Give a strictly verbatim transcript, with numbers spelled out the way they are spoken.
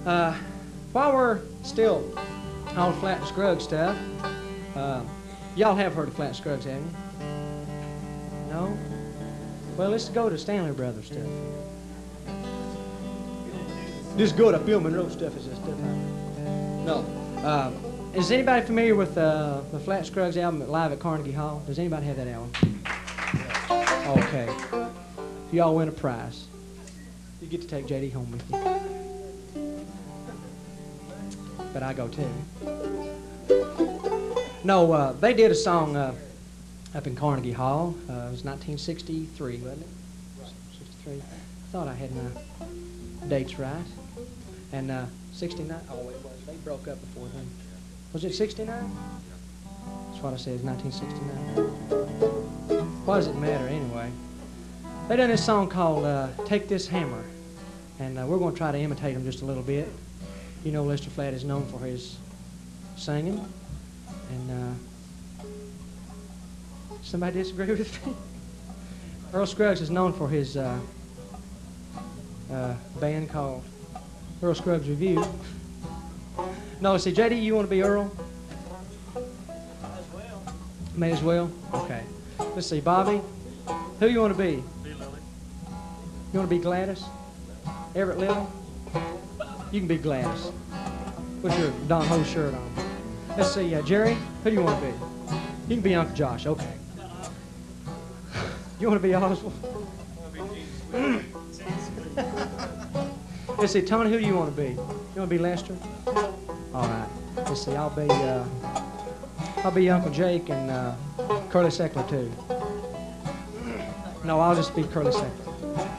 Uh, while we're still on Flat and Scruggs stuff, uh, y'all have heard of Flat and Scruggs, haven't you? No? Well, let's go to Stanley Brothers stuff. This is good. I feel my nose stuff is this stuff. No. Uh, is anybody familiar with uh, the Flat and Scruggs album live at Carnegie Hall? Does anybody have that album? Okay. Y'all win a prize. You get to take J D home with you. But I go too. No, uh, they did a song uh, up in Carnegie Hall. Uh, it was nineteen sixty-three, wasn't it? sixty-three. I thought I had my dates right. And uh, sixty-nine. Oh, it was. They broke up before then. Was it sixty-nine? That's what I said. It's nineteen sixty-nine. What does it matter anyway? They done this song called uh, "Take This Hammer," and uh, we're going to try to imitate them just a little bit. You know, Lester Flatt is known for his singing, and uh, somebody disagree with me? Earl Scruggs is known for his uh, uh, band called Earl Scruggs Review. No, see, J D, you want to be Earl? Might as well. May as well? Okay. Let's see, Bobby, who you want to be? Be Lily. You want to be Gladys? Everett Little? You can be Gladys. What's your Don Ho shirt on? Let's see, uh, Jerry, who do you want to be? You can be Uncle Josh, okay. You want to be Oswald? Let's see, Tony, who do you want to be? You want to be Lester? All right. Let's see, I'll be, uh, I'll be Uncle Jake and uh, Curly Seckler too. No, I'll just be Curly Seckler.